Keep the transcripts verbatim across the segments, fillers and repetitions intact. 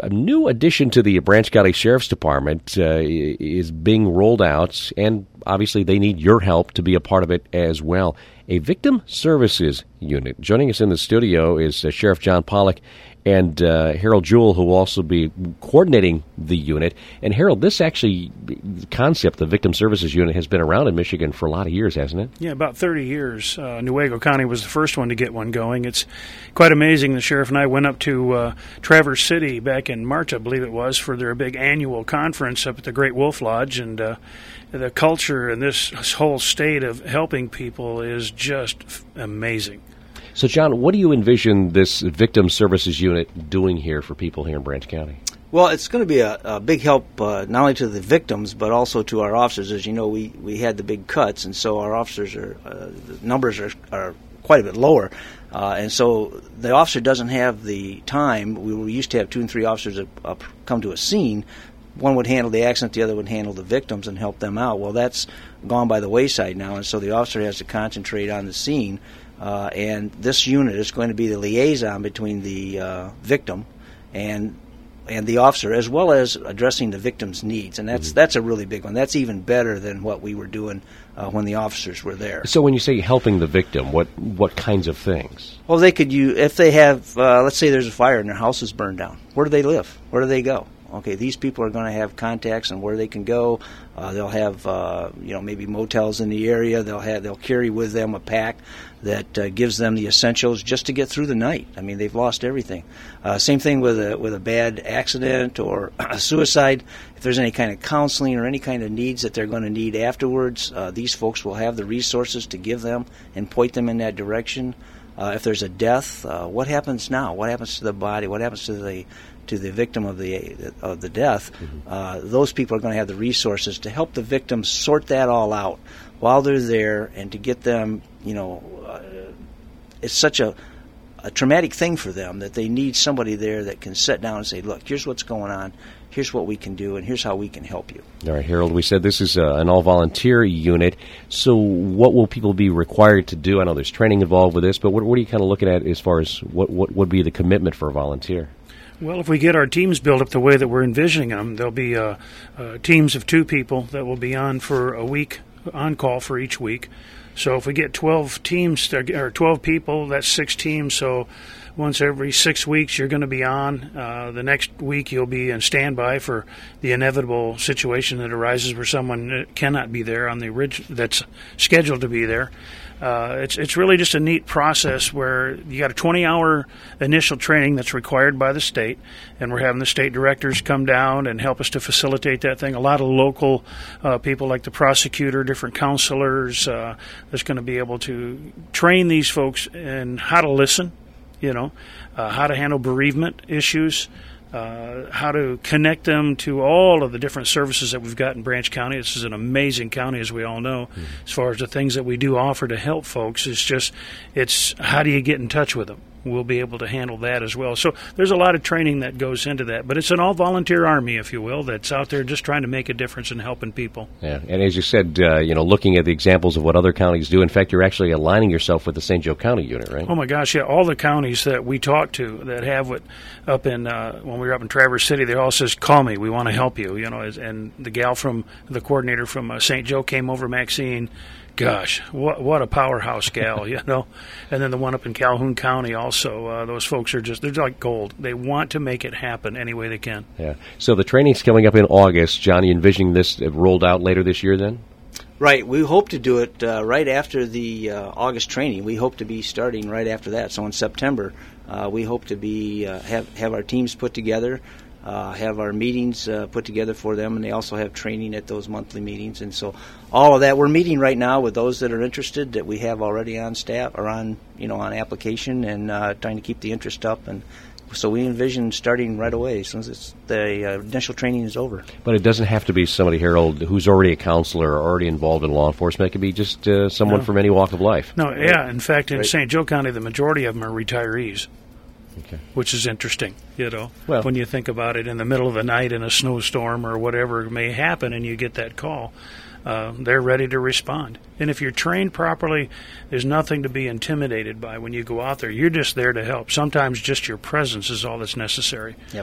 a new addition to the Branch County Sheriff's Department uh, is being rolled out, and obviously they need your help to be a part of it as well. A Victim Services Unit. Joining us in the studio is uh, Sheriff John Pollock and uh, Harold Jewell, who will also be coordinating the unit. And Harold, this actually the concept, the Victim Services Unit, has been around in Michigan for a lot of years, hasn't it? Yeah, about thirty years. Uh, Newaygo County was the first one to get one going. It's quite amazing. The sheriff and I went up to uh, Traverse City back in March, I believe it was, for their big annual conference up at the Great Wolf Lodge, and uh, the culture in this whole state of helping people is just f- amazing. So, John, what do you envision this Victim Services Unit doing here for people here in Branch County? Well, it's going to be a, a big help uh, not only to the victims but also to our officers. As you know, we, we had the big cuts, and so our officers are uh, the numbers are, are quite a bit lower. Uh, and so the officer doesn't have the time. We, we used to have two and three officers that, uh, come to a scene. One would handle the accident, the other would handle the victims and help them out. Well, that's gone by the wayside now, and so the officer has to concentrate on the scene. Uh, and this unit is going to be the liaison between the uh, victim and and the officer, as well as addressing the victim's needs. And that's mm-hmm. that's a really big one. That's even better than what we were doing uh, when the officers were there. So when you say helping the victim, what what kinds of things? Well, they could use, if they have, uh, let's say there's a fire and their house is burned down. Where do they live? Where do they go? Okay, these people are going to have contacts on where they can go. Uh, they'll have, uh, you know, maybe motels in the area. They'll have, they'll carry with them a pack that uh, gives them the essentials just to get through the night. I mean, they've lost everything. Uh, same thing with a with a bad accident or a suicide. If there's any kind of counseling or any kind of needs that they're going to need afterwards, uh, these folks will have the resources to give them and point them in that direction. Uh, if there's a death, uh, what happens now? What happens to the body? What happens to the to the victim of the of the death? Mm-hmm. Uh, those people are going to have the resources to help the victims sort that all out while they're there, and to get them, you know, uh, it's such a, a traumatic thing for them that they need somebody there that can sit down and say, look, here's what's going on, here's what we can do, and here's how we can help you. All right, Harold, we said this is uh, an all-volunteer unit, so what will people be required to do? I know there's training involved with this, but what, what are you kind of looking at as far as what, what would be the commitment for a volunteer? Well, if we get our teams built up the way that we're envisioning them, there'll be uh, uh, teams of two people that will be on for a week, on call for each week. So if we get twelve teams, or twelve people, that's six teams. So once every six weeks you're going to be on. Uh, the next week you'll be in standby for the inevitable situation that arises where someone cannot be there on the orig- that's scheduled to be there. Uh, it's it's really just a neat process where you got a twenty-hour initial training that's required by the state, and we're having the state directors come down and help us to facilitate that thing. A lot of local uh, people like the prosecutor, different counselors, uh, that's going to be able to train these folks in how to listen, you know, uh, how to handle bereavement issues, Uh, how to connect them to all of the different services that we've got in Branch County. This is an amazing county, as we all know, mm-hmm. as far as the things that we do offer to help folks. It's just, it's how do you get in touch with them? We'll be able to handle that as well. So there's a lot of training that goes into that. But it's an all-volunteer army, if you will, that's out there just trying to make a difference in helping people. Yeah, and as you said, uh, you know, looking at the examples of what other counties do, in fact, you're actually aligning yourself with the Saint Joe County unit, right? Oh, my gosh, yeah. All the counties that we talk to that have it up in, uh, when we were up in Traverse City, they all says, call me, we want to help you, you know. And the gal from, the coordinator from uh, Saint Joe came over, Maxine. Gosh, what what a powerhouse gal, you know. And then the one up in Calhoun County also, uh, those folks are just, they're like gold. They want to make it happen any way they can. Yeah. So the training's coming up in August. John, you envisioning this rolled out later this year then? Right. We hope to do it uh, right after the uh, August training. We hope to be starting right after that. So in September, uh, we hope to be uh, have, have our teams put together. Uh, have our meetings uh, put together for them, and they also have training at those monthly meetings. And so all of that, we're meeting right now with those that are interested that we have already on staff or on, you know, on application, and uh, trying to keep the interest up. And so we envision starting right away as soon as it's, the uh, initial training is over. But it doesn't have to be somebody, Harold, who's already a counselor or already involved in law enforcement. It could be just uh, someone no. from any walk of life. No, yeah. In fact, in right. Saint Joe County, the majority of them are retirees. Okay. Which is interesting, you know, well, when you think about it, in the middle of the night in a snowstorm or whatever may happen and you get that call, uh, they're ready to respond. And if you're trained properly, there's nothing to be intimidated by when you go out there. You're just there to help. Sometimes just your presence is all that's necessary. Yep.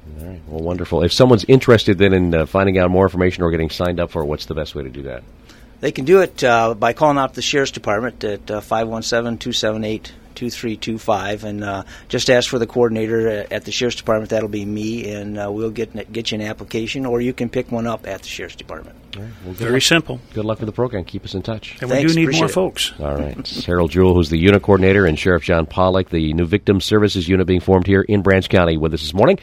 All right. Well, wonderful. If someone's interested then in uh, finding out more information or getting signed up for it, what's the best way to do that? They can do it uh, by calling out the Sheriff's Department at uh, five one seven, two seven eight, two three two five, and uh, just ask for the coordinator at the Sheriff's Department. That'll be me, and uh, we'll get get you an application, or you can pick one up at the Sheriff's Department. All right. Well, Very luck. simple. Good luck with the program. Keep us in touch. And Thanks, we do need appreciate more it. folks. All right. It's Harold Jewell, who's the unit coordinator, and Sheriff John Pollack, the new Victim Services Unit being formed here in Branch County, with us this morning.